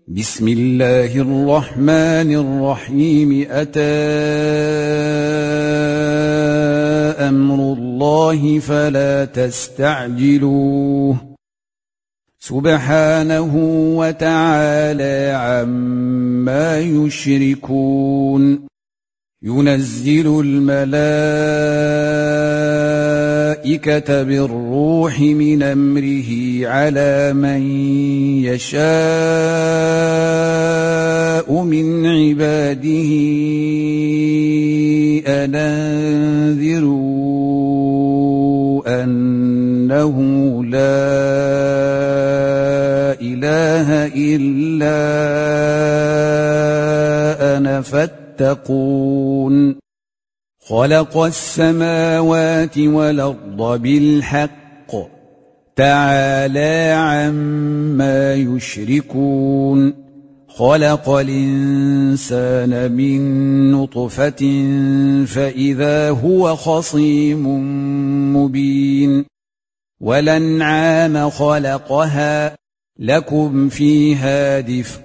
بسم الله الرحمن الرحيم. أتى أمر الله فلا تستعجلوه سبحانه وتعالى عما يشركون. ينزل الملائكة بالروح من أمره على من يشاء من عباده أن أنذروا أنه لا إله إلا أنا فاتقون. خلق السماوات والأرض بالحق تعالى عما يشركون. خلق الإنسان من نطفة فإذا هو خصيم مبين. والأنعام خلقها لكم فيها دفء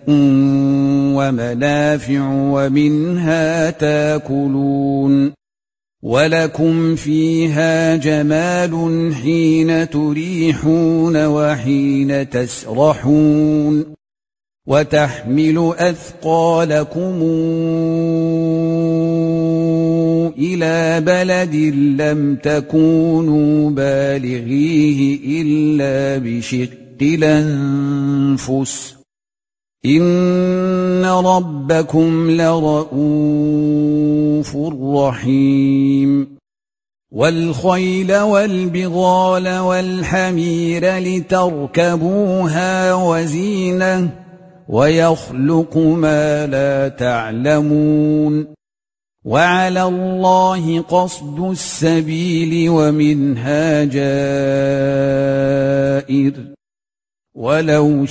ومنافع ومنها تاكلون. ولكم فيها جمال حين تريحون وحين تسرحون. وتحمل أثقالكم إلى بلد لم تكونوا بالغيه إلا بشق الأنفس إن ربكم لرؤوف رحيم. والخيل والبغال والحمير لتركبوها وزينة ويخلق ما لا تعلمون. وعلى الله قصد السبيل ومنها جائر ولو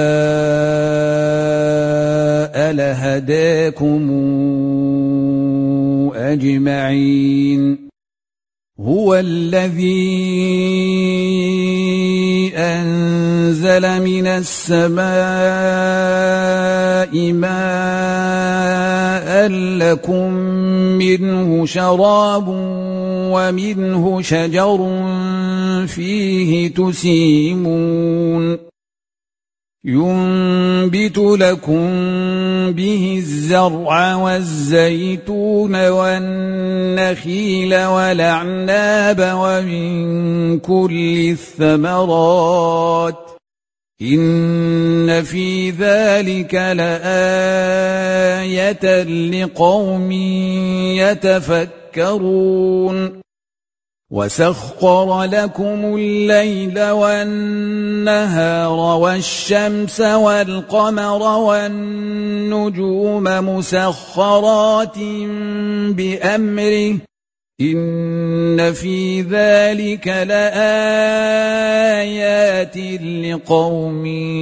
شاء لهداكم أجمعين. هو الذي أنزل من السماء ماء لكم منه شراب ومنه شجر فيه تسيمون. ينبت لكم به الزرع والزيتون والنخيل والأعناب ومن كل الثمرات إن في ذلك لآية لقوم يتفكرون. وسخر لكم الليل والنهار والشمس والقمر والنجوم مسخرات بأمره إن في ذلك لآيات لقوم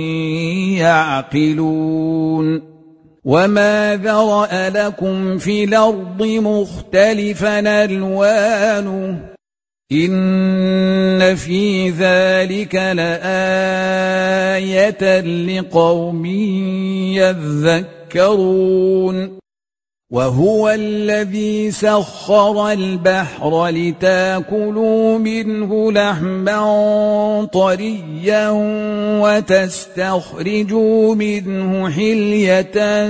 يعقلون. وما ذرأ لكم في الأرض مختلفا ألوانه إن في ذلك لآية لقوم يذكرون. وهو الذي سخر البحر لتاكلوا منه لحما طريا وتستخرجوا منه حلية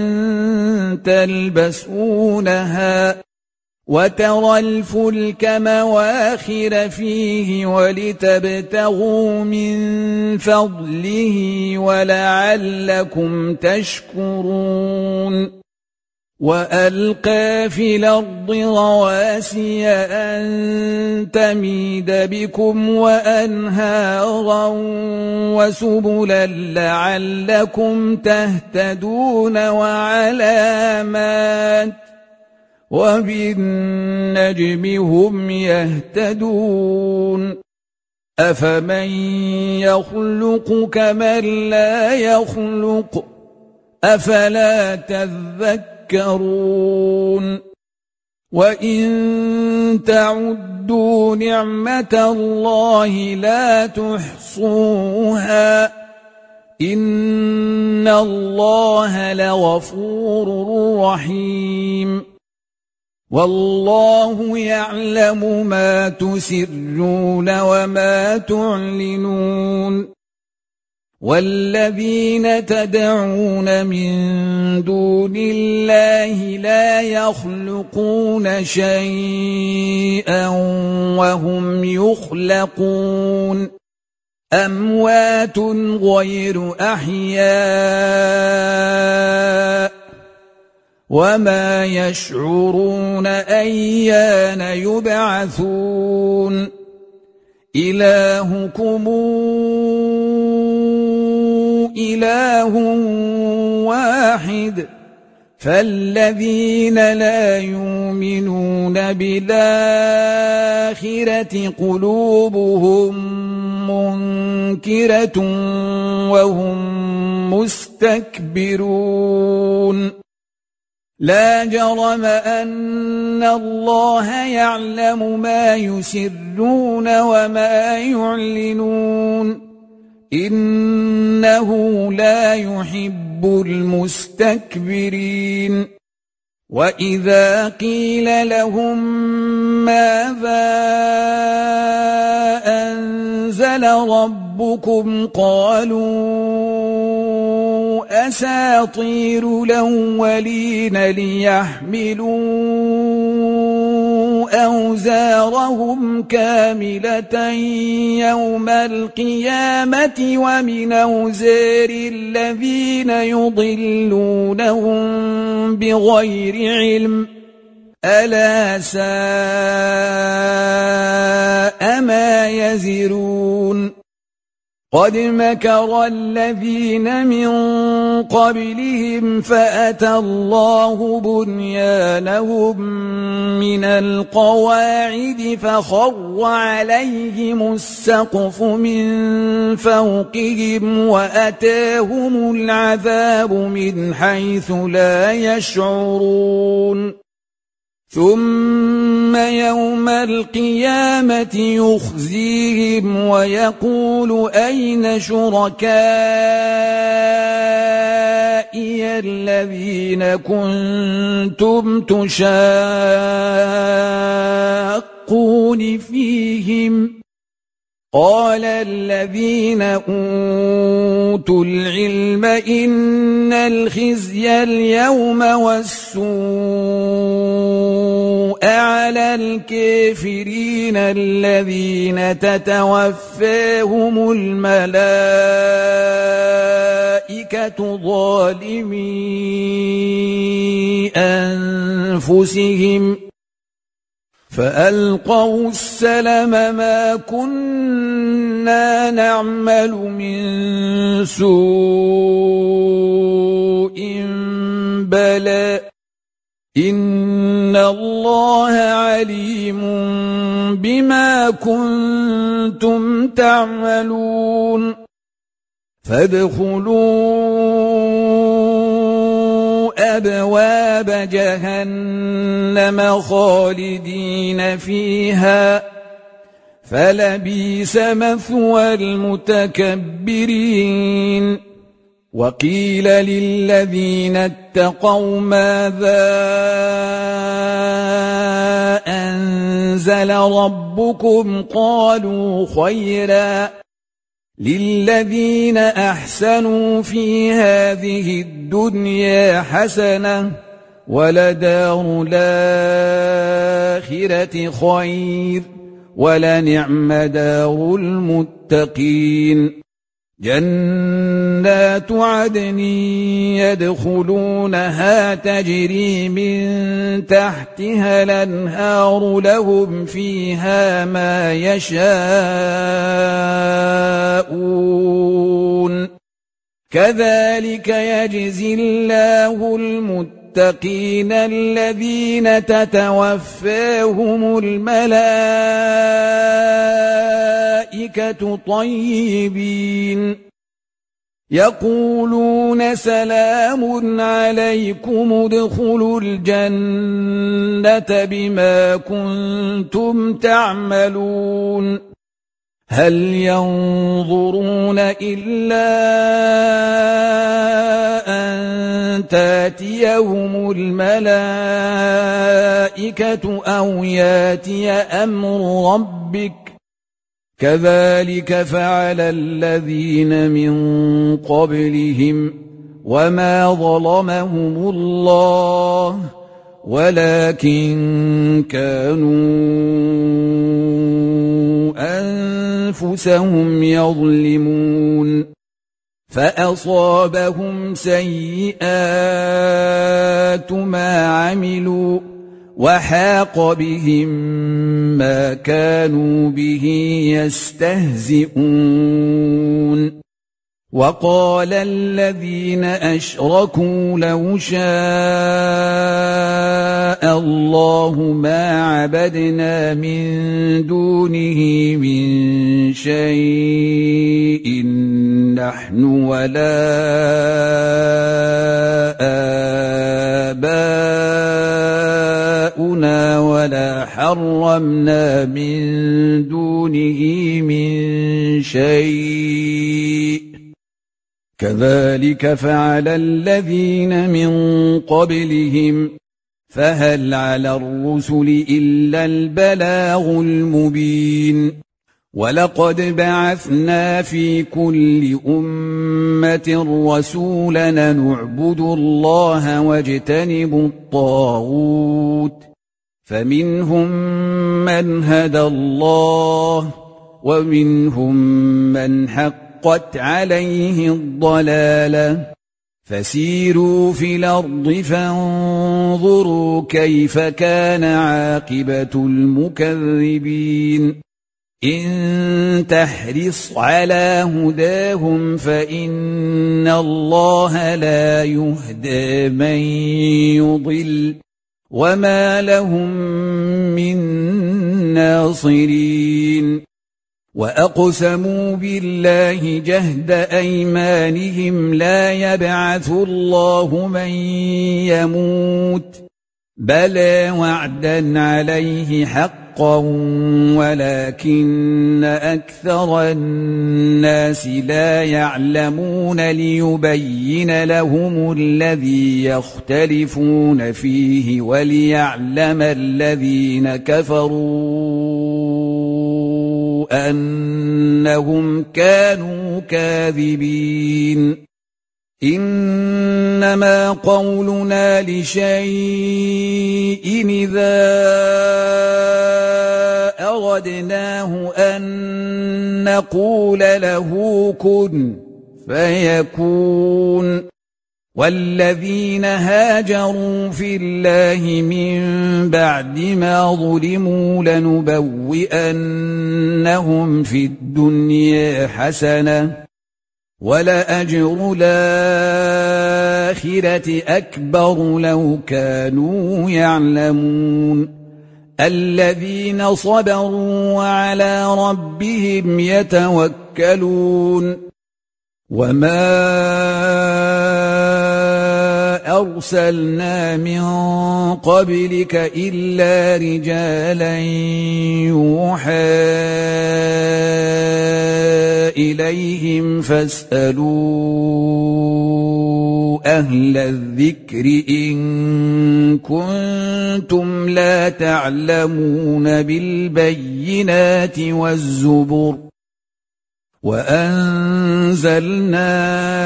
تلبسونها وترى الفلك مواخر فيه ولتبتغوا من فضله ولعلكم تشكرون. وألقى في الأرض رواسي أن تميد بكم وأنهارا وسبلا لعلكم تهتدون وعلامات وبالنجم هم يهتدون. أفمن يخلق كمن لا يخلق أفلا تذكرون. وإن تعدوا نعمة الله لا تحصوها إن الله لغفور رحيم والله يعلم ما تسرون وما تعلنون والذين تدعون من دون الله لا يخلقون شيئا وهم يخلقون أموات غير أحياء وما يشعرون أيان يبعثون إلهكم إله واحد فالذين لا يؤمنون بالآخرة قلوبهم منكرة وهم مستكبرون لا جرم أن الله يعلم ما يسرون وما يعلنون إنه لا يحب المستكبرين وإذا قيل لهم ماذا أنزل ربكم قالوا أساطير الأولين ليحملوا أوزارهم كاملة يوم القيامة ومن أوزار الذين يضلونهم بغير علم ألا ساء ما يزرون قد مكر الذين من قبلهم فأتى الله بنيانهم من القواعد فخر عليهم السقف من فوقهم وأتاهم العذاب من حيث لا يشعرون ثم يوم القيامة يخزيهم ويقول أين شركائي الذين كنتم تشاقون فيهم قال الذين أوتوا العلم إن الخزي اليوم والسوء على الكافرين الذين تتوفاهم الملائكة ظالمي أنفسهم فألقوا السلم ما كنا نعمل من سوء بلى إن الله عليم بما كنتم تعملون فادخلوا أبواب جهنم خالدين فيها فلبئس مثوى المتكبرين وقيل للذين اتقوا ماذا أنزل ربكم قالوا خيرا للذين أحسنوا في هذه الدنيا حسنة ولدار الآخرة خير ولنعم دار المتقين جنات عدن يدخلونها تجري من تحتها الأنهار لهم فيها ما يشاءون كذلك يجزي الله المتقين الذين تتوفاهم الملائكة طيبين يقولون سلام عليكم ادخلوا الجنة بما كنتم تعملون هل ينظرون إلا أن تاتيهم الملائكة أو ياتي أمر ربك كذلك فعل الذين من قبلهم وما ظلمهم الله ولكن كانوا أنفسهم يظلمون فأصابهم سيئات ما عملوا وحاق بهم ما كانوا به يستهزئون وقال الذين أشركوا لو شاء الله ما عبدنا من دونه من شيء نحن ولا آباؤنا ولا حرمنا من دونه من شيء كذلك فعل الذين من قبلهم فهل على الرسل إلا البلاغ المبين ولقد بعثنا في كل أمة رسولا نعبد الله واجتنب الطاغوت فمنهم من هدى الله ومنهم من حقت عليه الضلالة فسيروا في الأرض فانظروا كيف كان عاقبة المكذبين إن تحرص على هداهم فإن الله لا يهدى من يضل وما لهم من ناصرين وأقسموا بالله جهد أيمانهم لا يبعث الله من يموت بلى وعدا عليه حقا ولكن أكثر الناس لا يعلمون ليبين لهم الذي يختلفون فيه وليعلم الذين كفروا أنهم كانوا كاذبين إنما قولنا لشيء إذا أردناه أن نقول له كن فيكون والذين هاجروا في الله من بعد ما ظلموا لنبوئنهم في الدنيا حسنة ولأجر الآخرة أكبر لو كانوا يعلمون الذين صبروا وعلى ربهم يتوكلون وما أرسلنا من قبلك إلا رجالا يوحى إليهم فاسألوا أهل الذكر إن كنتم لا تعلمون بالبينات والزبر وأنزلنا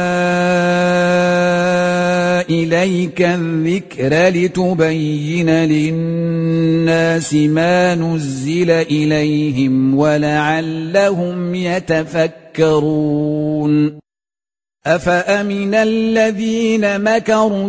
إليك الذكر لتبين للناس ما نزل إليهم ولعلهم يتفكرون أفأمن الذين مكروا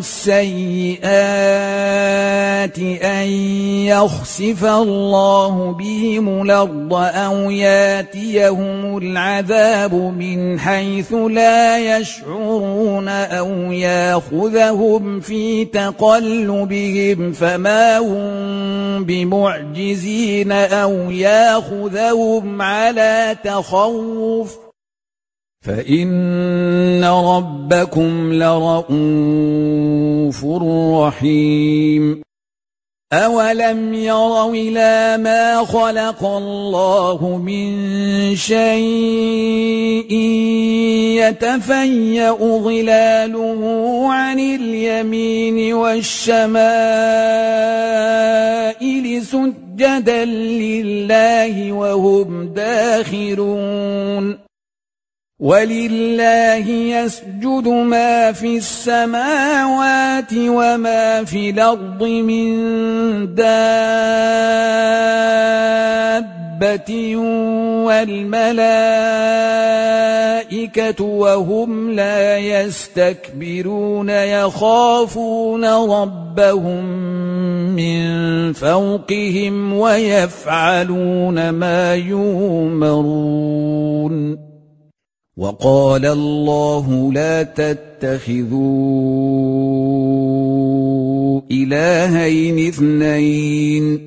السيئات أن يخسف الله بهم الأرض أو ياتيهم العذاب من حيث لا يشعرون أو ياخذهم في تقلبهم فما هم بمعجزين أو ياخذهم على تخوف فإن ربكم لرءوف رحيم أولم يروا إلى ما خلق الله من شيء يتفيأ ظلاله عن اليمين والشمائل سجدا لله وهم داخرون ولله يسجد ما في السماوات وما في الأرض من دابة والملائكة وهم لا يستكبرون يخافون ربهم من فوقهم ويفعلون ما يؤمرون وقال الله لا تتخذوا إلهين اثنين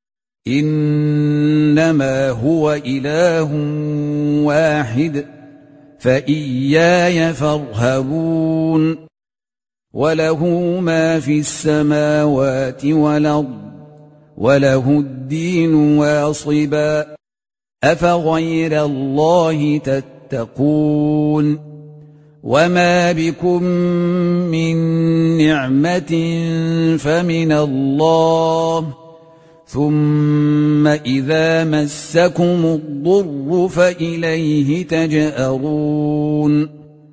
إنما هو إله واحد فإياي فارهبون وله ما في السماوات والأرض وله الدين واصبا أفغير الله تتقون وما بكم من نعمة فمن الله ثم إذا مسكم الضر فإليه تجأرون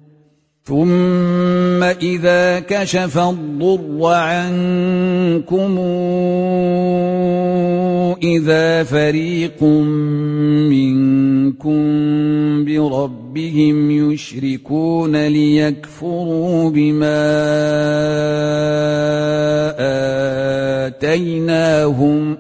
ثم إذا كشف الضر عنكم إذا فريق منكم بربهم يشركون ليكفروا بما آتيناهم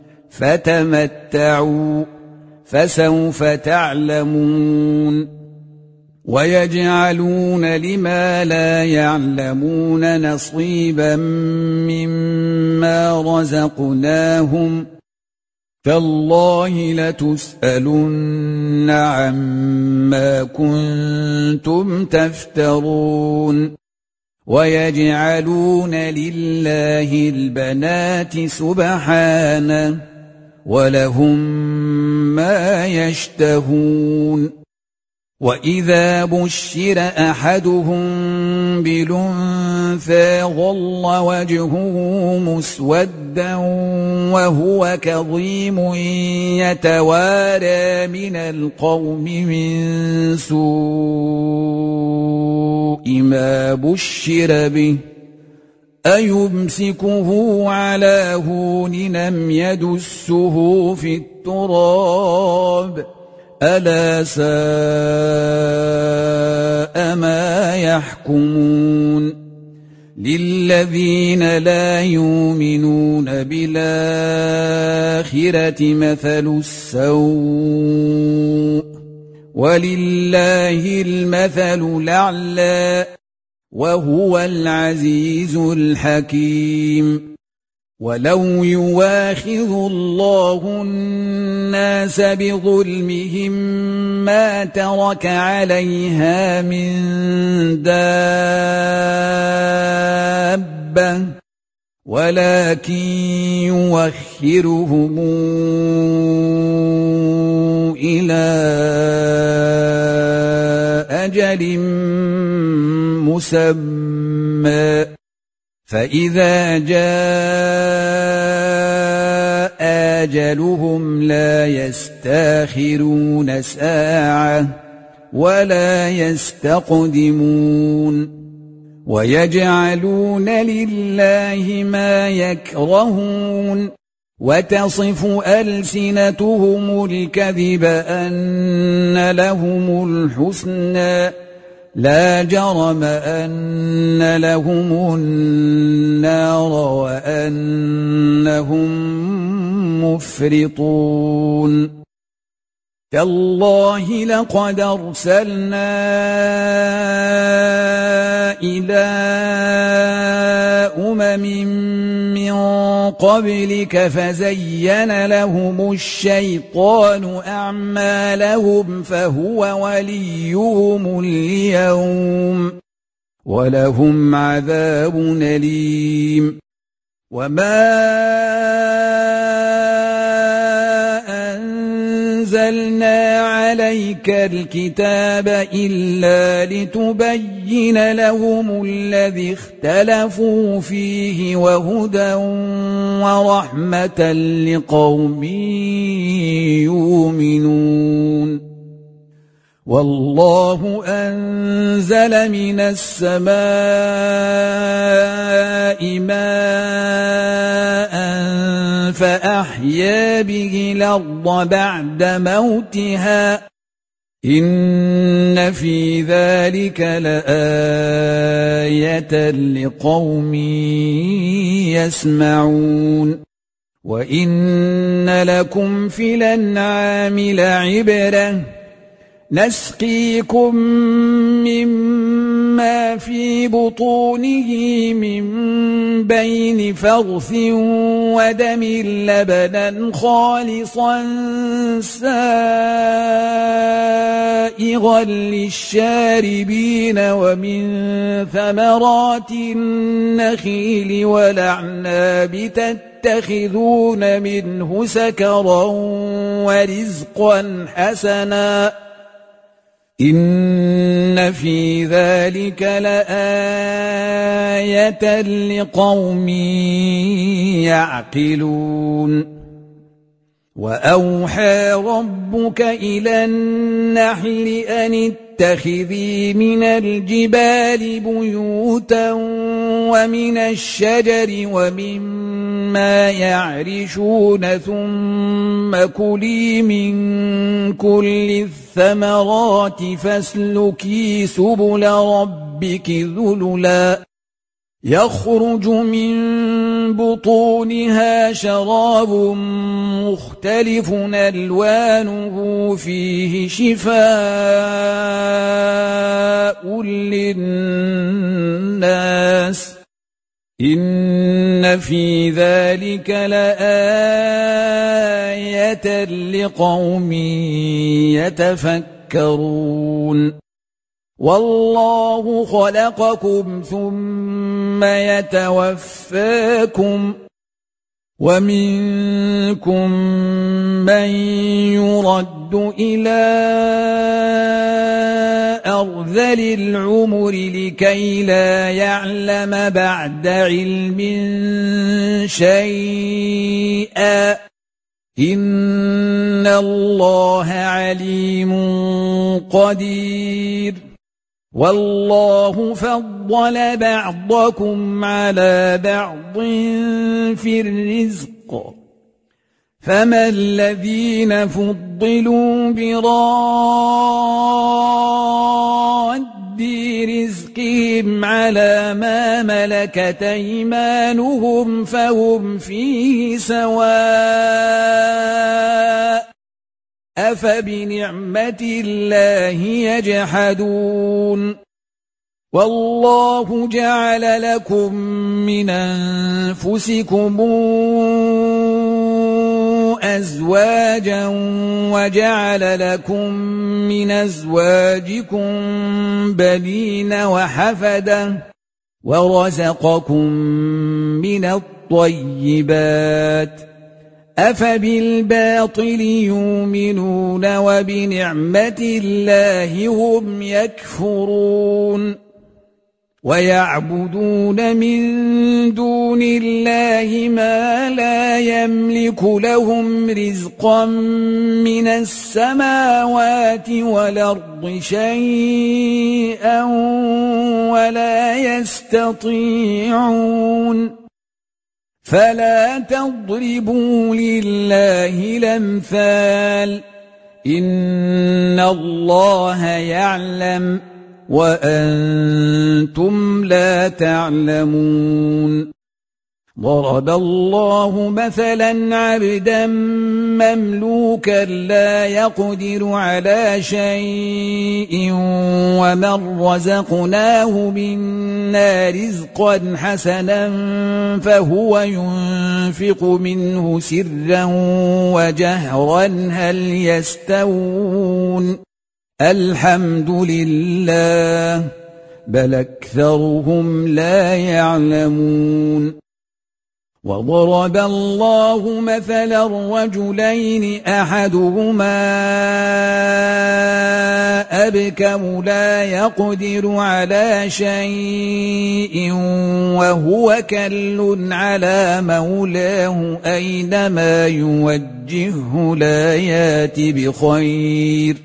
فتمتعوا فسوف تعلمون ويجعلون لما لا يعلمون نصيبا مما رزقناهم تالله لتسألن عما كنتم تفترون ويجعلون لله البنات سبحانه ولهم ما يشتهون وإذا بشر أحدهم بالأنثى ظل وجهه مسودا وهو كظيم يتوارى من القوم من سوء ما بشر به أيمسكه على هون أم يدسه في التراب ألا ساء ما يحكمون للذين لا يؤمنون بالآخرة مثل السوء ولله المثل الأعلى وهو العزيز الحكيم ولو يواخذ الله الناس بظلمهم ما ترك عليها من دابة ولكن يوخرهم إلى أجل مسمى فإذا جاء أجلهم لا يستاخرون ساعة ولا يستقدمون ويجعلون لله ما يكرهون وتصف ألسنتهم الكذب أن لهم الحسنى لا جرم أن لهم النار وأنهم مفرطون تالله لقد أرسلنا إلى من قبلك فزين لهم الشيطان أعمالهم فهو وليهم اليوم ولهم عذاب أليم وما أنزلنا عليك الكتاب إلا لتبين لهم الذي اختلفوا فيه وهدى ورحمة لقوم يؤمنون والله أنزل من السماء ماء فأحيا به الأرض بعد موتها إن في ذلك لآية لقوم يسمعون وإن لكم في الأنعام لعبرة نسقيكم مما في بطونه من بين فرث ودم لبنا خالصا سائغا للشاربين ومن ثمرات النخيل والأعناب تتخذون منه سكرا ورزقا حسنا إن في ذلك لآية لقوم يعقلون وأوحى ربك إلى النحل أن اتخذي من الجبال بيوتا ومن الشجر ومما يعرشون ثم كلي من كل الثمرات فاسلكي سبل ربك ذللا يخرج من بطونها شراب مختلف ألوانه فيه شفاء للناس إن في ذلك لآية لقوم يتفكرون والله خلقكم ثم يتوفاكم ومنكم من يرد إلى أرذل العمر لكي لا يعلم بعد علم شيئا إن الله عليم قدير والله فضل بعضكم على بعض في الرزق فما الذين فضلوا براد رزقهم على ما ملكت أيمانهم فهم فيه سواء أفبنعمة الله يجحدون والله جعل لكم من أنفسكم أزواجا وجعل لكم من أزواجكم بنين وحفدة ورزقكم من الطيبات أفبالباطل يؤمنون وبنعمة الله هم يكفرون ويعبدون من دون الله ما لا يملك لهم رزقا من السماوات والأرض شيئا ولا يستطيعون فلا تضربوا لله الأمثال إن الله يعلم وأنتم لا تعلمون ضرب الله مثلا عبدا مملوكا لا يقدر على شيء ومن رزقناه منا رزقا حسنا فهو ينفق منه سرا وجهرا هل يستوون الحمد لله بل أكثرهم لا يعلمون وضرب الله مثلا رجلين أحدهما أبكم لا يقدر على شيء وهو كل على مولاه أينما يوجهه لا يات بخير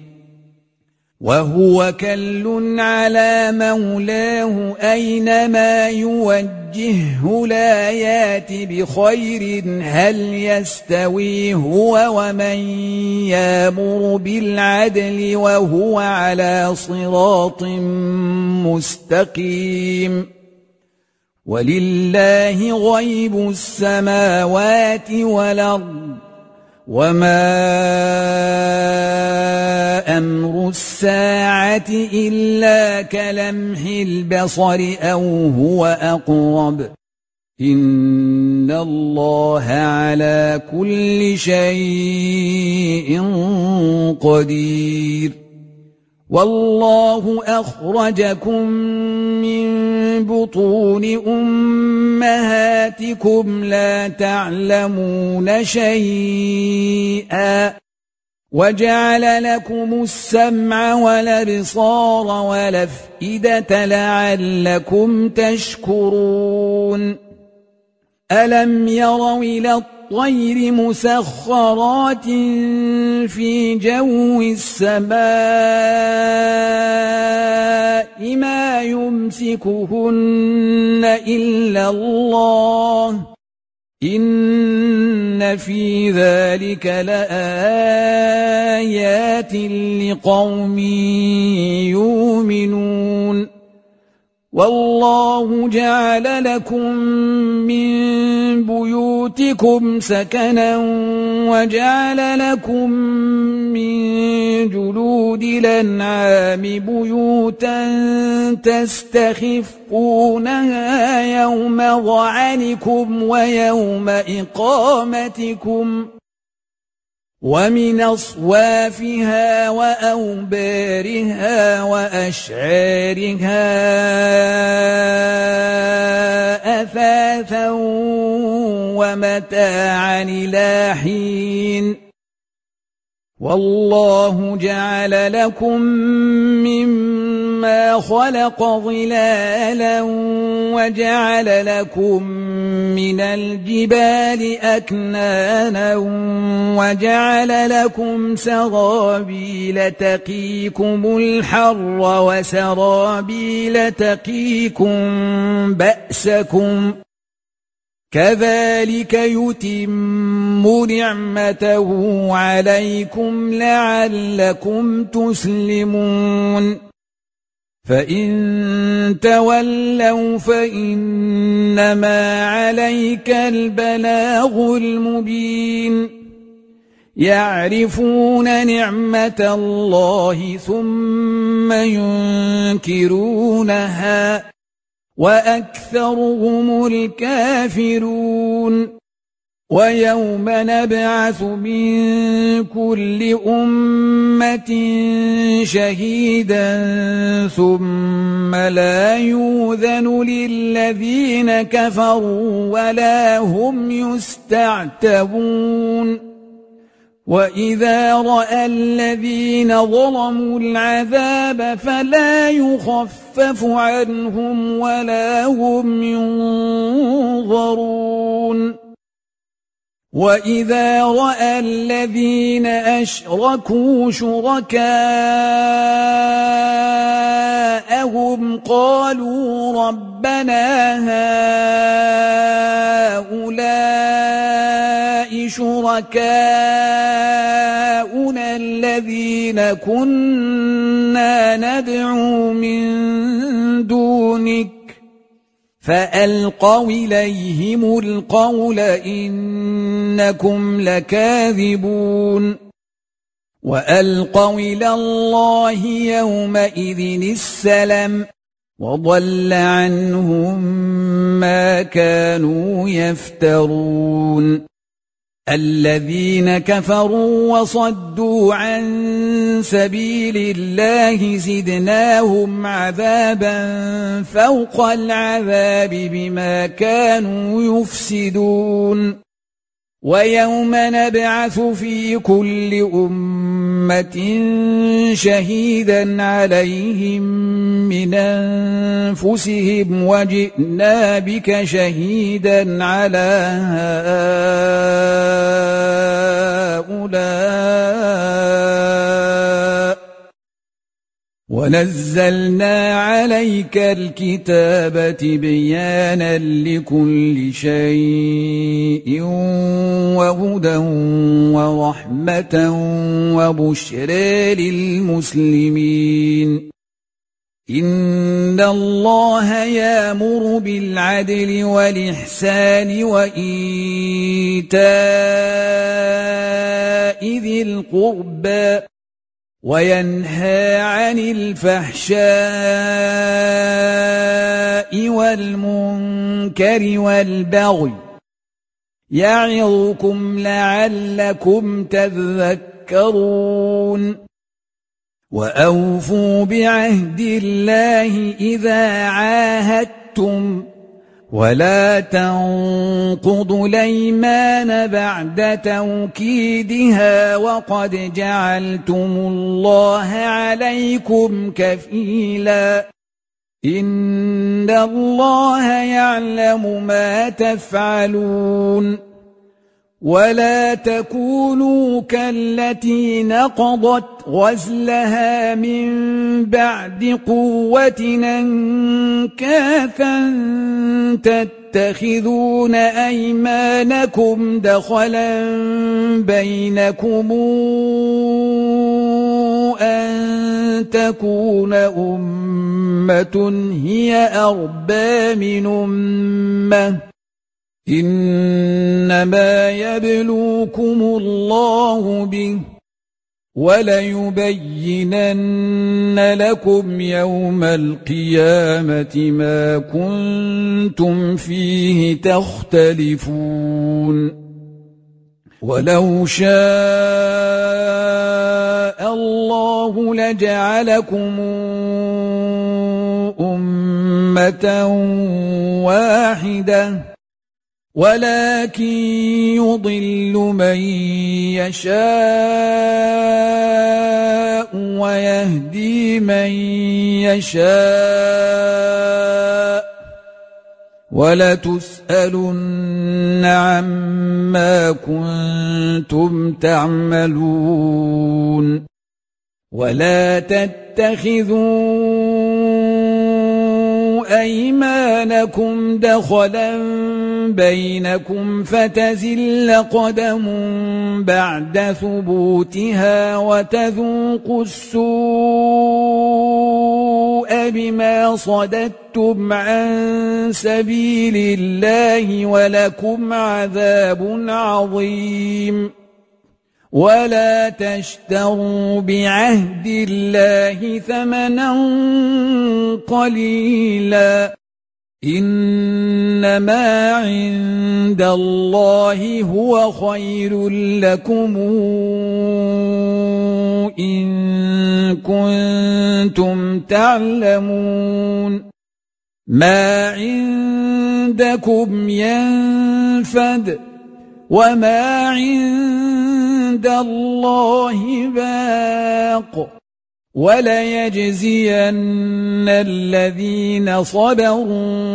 أينما يوجهه لا يات بخير هل يستوي هو ومن يامر بالعدل وهو على صراط مستقيم ولله غيب السماوات والأرض وما أمر الساعة إلا كلمح البصر أو هو أقرب إن الله على كل شيء قدير والله أخرجكم من بطون أمهاتكم لا تعلمون شيئا وجعل لكم السمع والأبصار والأفئدة لعلكم تشكرون ألم يروا إلى الطير مسخرات في جو السماء ما يمسكهن إلا الله إن في ذلك لآيات لقوم يؤمنون والله جعل لكم من بيوتكم سكنا وجعل لكم من جلود الأنعام بيوتا تستخفونها يوم ظعنكم ويوم إقامتكم ومن أصوافها وأوبارها وأشعارها أثاثا ومتاعا إلى حين والله جعل لكم مما خلق ظلالا وجعل لكم من الجبال أكنانا وجعل لكم سرابيل تقيكم الحر وسرابيل تقيكم بأسكم كذلك يتم نعمته عليكم لعلكم تسلمون فإن تولوا فإنما عليك البلاغ المبين يعرفون نعمة الله ثم ينكرونها وأكثرهم الكافرون ويوم نبعث من كل أمة شهيدا ثم لا يؤذن للذين كفروا ولا هم يستعتبون وإذا رأى الذين ظلموا العذاب فلا يخفف عنهم ولا هم ينظرون وإذا رأى الذين أشركوا شركاءهم قالوا ربنا هؤلاء شركاؤنا الذين كنا ندعو من دونك فألقوا إليهم القول إنكم لكاذبون وألقوا إلى الله يومئذ السلم وضل عنهم ما كانوا يفترون الذين كفروا وصدوا عن سبيل الله زدناهم عذابا فوق العذاب بما كانوا يفسدون ويوم نبعث في كل أمة شهيدا عليهم من أنفسهم وجئنا بك شهيدا على هؤلاء ونزلنا عليك الكتاب تبيانا لكل شيء وهدى ورحمة وبشرى للمسلمين إن الله يأمر بالعدل والإحسان وإيتاء ذي القربى وينهى عن الفحشاء والمنكر والبغي يعظكم لعلكم تذكرون وأوفوا بعهد الله إذا عاهدتم ولا تنقضوا الأيمان بعد توكيدها وقد جعلتم الله عليكم كفيلا إن الله يعلم ما تفعلون ولا تكونوا كالتي نقضت غزلها من بعد قوة أنكاثا تتخذون أيمانكم دخلا بينكم أن تكون أمة هي أربى من أمة إنما يبلوكم الله به وليبينن لكم يوم القيامة ما كنتم فيه تختلفون ولو شاء الله لجعلكم أمة واحدة ولكن يضل من يشاء ويهدي من يشاء ولتسألن عما كنتم تعملون ولا تتخذوا أيمانكم دخلا بينكم فتزل قدم بعد ثبوتها وتذوقوا السوء بما صددتم عن سبيل الله ولكم عذاب عظيم ولا تشتروا بعهد الله ثمنا قليلا إنما عند الله هو خير لكم إن كنتم تعلمون ما عندكم ينفد وما عند الله باق وليجزين الذين صبروا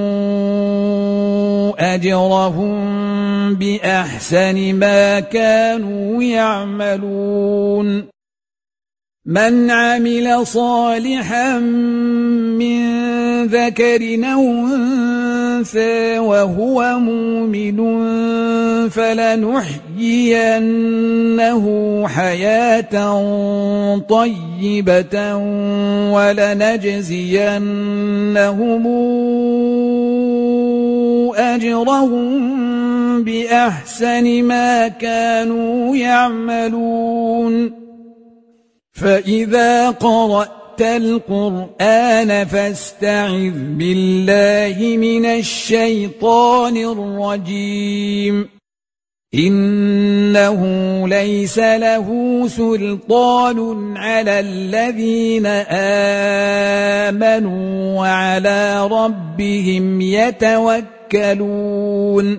أجرهم بأحسن ما كانوا يعملون من عمل صالحا من ذكر أو أنثى وهو مؤمن فلنحيينه حياة طيبة ولنجزينهم أجرهم بأحسن ما كانوا يعملون فإذا قرأت القرآن فاستعذ بالله من الشيطان الرجيم إنه ليس له سلطان على الذين آمنوا وعلى ربهم يتوكلون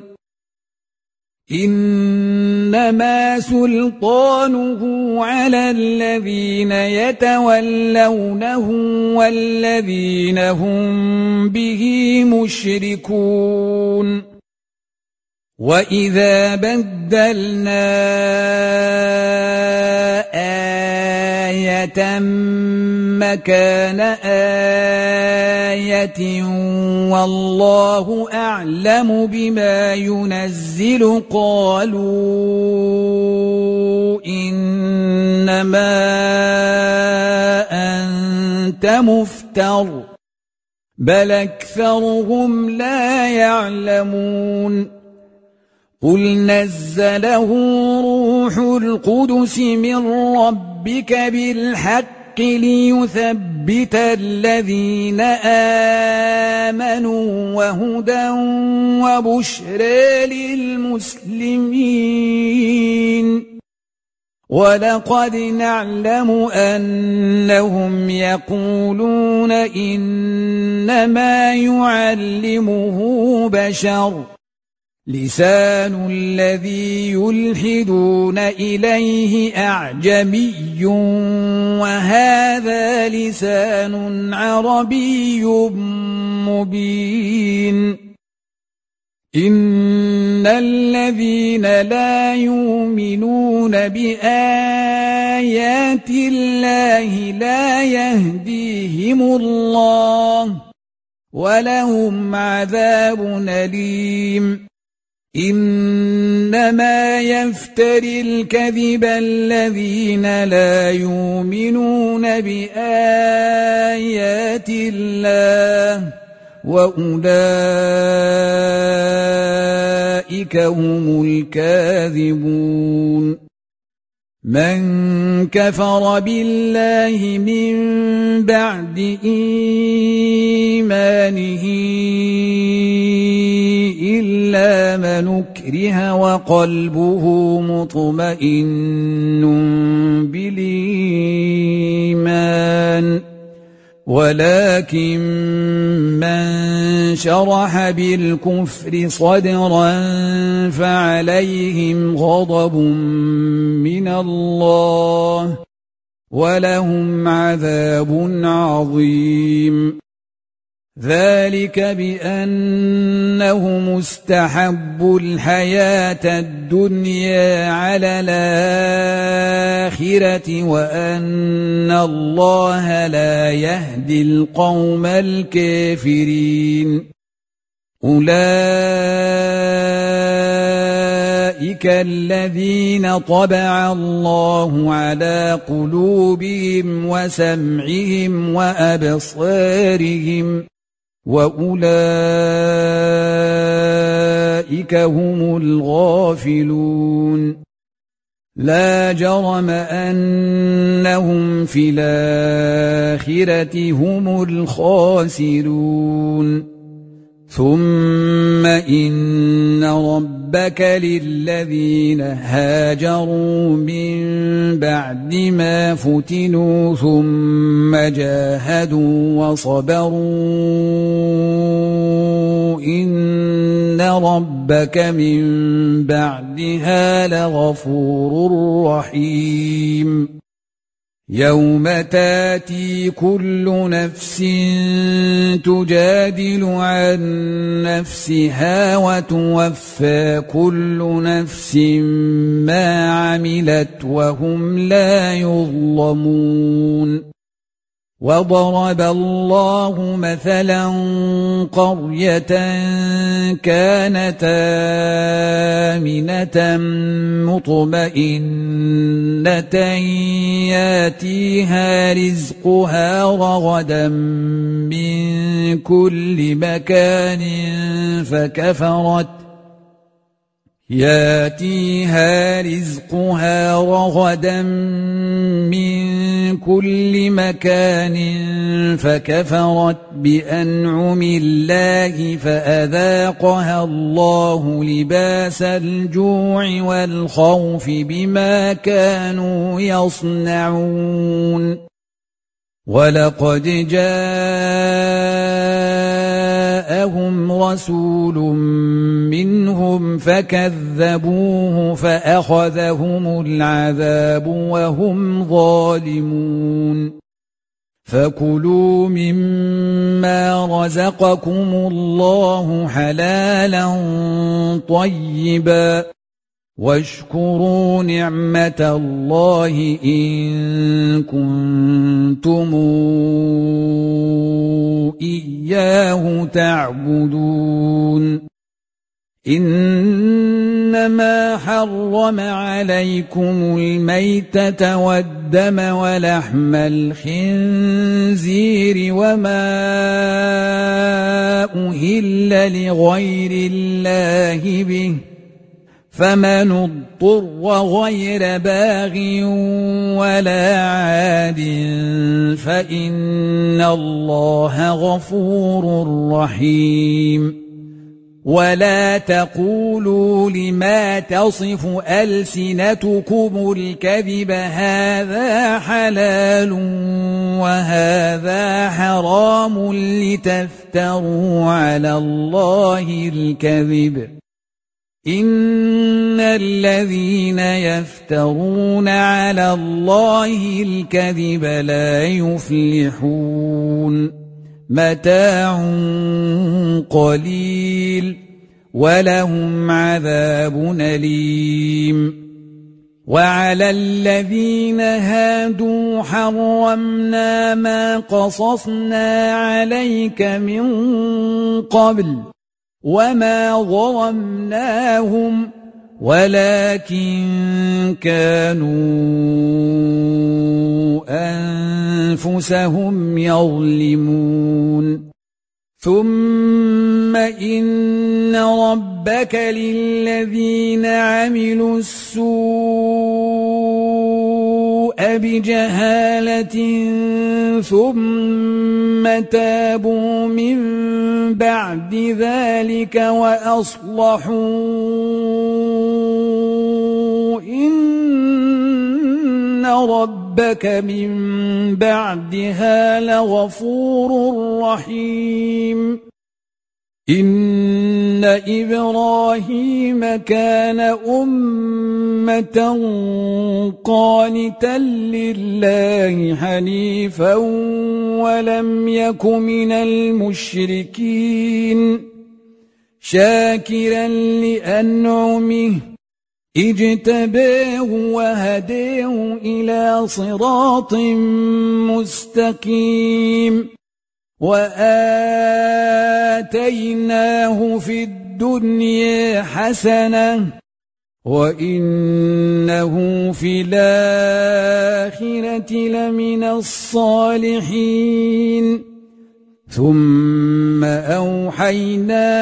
إنما سلطانه على الذين يتولونه والذين هم به مشركون وإذا بدلنا آية مكان آية والله أعلم بما ينزل قالوا إنما أنت مفتر بل أكثرهم لا يعلمون قل نزله روح القدس من ربك بالحق ليثبت الذين آمنوا وهدى وبشرى للمسلمين ولقد نعلم أنهم يقولون إنما يعلمه بشر لسان الذي يلحدون إليه أعجمي وهذا لسان عربي مبين إن الذين لا يؤمنون بآيات الله لا يهديهم الله ولهم عذاب أليم إنما يفتري الكذب الذين لا يؤمنون بآيات الله وأولئك هم الكاذبون من كفر بالله من بعد إيمانه إلا من أكره وقلبه مطمئن بالإيمان ولكن من شرح بالكفر صدرا فعليهم غضب من الله ولهم عذاب عظيم ذلك بأنهم استحبوا الحياة الدنيا على الآخرة وأن الله لا يهدي القوم الكافرين أولئك الذين طبع الله على قلوبهم وسمعهم وأبصارهم وأولئك هم الغافلون لا جرم أنهم في الآخرة هم الخاسرون ثم إن ربك للذين هاجروا من بعد ما فتنوا ثم جاهدوا وصبروا إن ربك من بعدها لغفور رحيم يوم تاتي كل نفس تجادل عن نفسها وتوفى كل نفس ما عملت وهم لا يظلمون وضرب الله مثلا قرية كانت آمنة مطمئنة ياتيها رزقها رغدا من كل مكان ياتيها رزقها رغدا من كل مكان فكفرت بأنعم الله فأذاقها الله لباس الجوع والخوف بما كانوا يصنعون ولقد جاءهم رسول منهم فكذبوه فأخذهم العذاب وهم ظالمون فكلوا مما رزقكم الله حلالا طيبا واشكروا نعمة الله إن كنتم إياه تعبدون إنما حرم عليكم الميتة والدم ولحم الخنزير وما أهل لغير الله به فمن اضطر غير باغ ولا عاد فإن الله غفور رحيم ولا تقولوا لما تصف ألسنتكم الكذب هذا حلال وهذا حرام لتفتروا على الله الكذب إن الذين يفترون على الله الكذب لا يفلحون متاع قليل ولهم عذاب أليم وعلى الذين هادوا حرمنا ما قصصنا عليك من قبل وما ظلمناهم ولكن كانوا أنفسهم يظلمون ثم إن ربك للذين عملوا السوء بجهالة ثم تابوا من بعد ذلك وأصلحوا إن ربك من بعدها لغفور رحيم إن إبراهيم كان أمة قانتا لله حنيفا ولم يك من المشركين شاكرا لأنعمه اجتباه وهداه إلى صراط مستقيم وآتيناه في الدنيا حسنة وإنه في الآخرة لمن الصالحين ثم أوحينا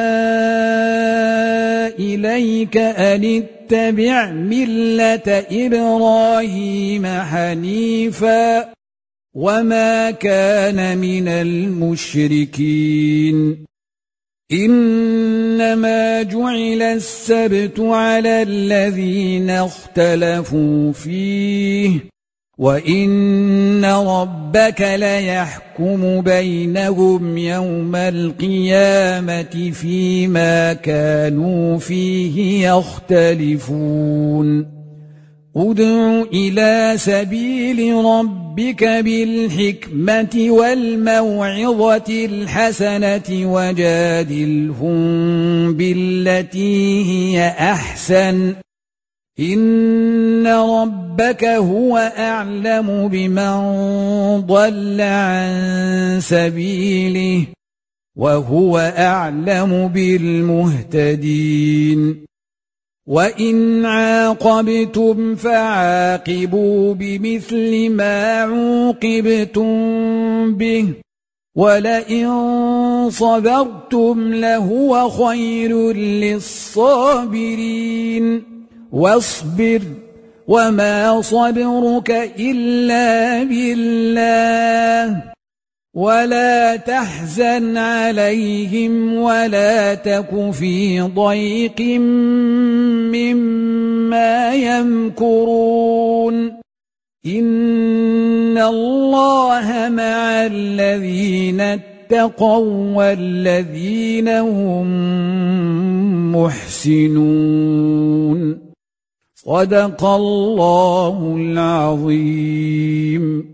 إليك أن اتبع ملة إبراهيم حنيفا وما كان من المشركين إنما جعل السبت على الذين اختلفوا فيه وإن ربك ليحكم بينهم يوم القيامة فيما كانوا فيه يختلفون ادع إلى سبيل ربك بالحكمة والموعظة الحسنة وجادلهم بالتي هي أحسن إن ربك هو أعلم بمن ضل عن سبيله وهو أعلم بالمهتدين وإن عاقبتم فعاقبوا بمثل ما عوقبتم به ولئن صبرتم لهو خير للصابرين واصبر وما صبرك إلا بالله ولا تحزن عليهم ولا تك في ضيق مما يمكرون إن الله مع الذين اتقوا والذين هم محسنون صدق الله العظيم.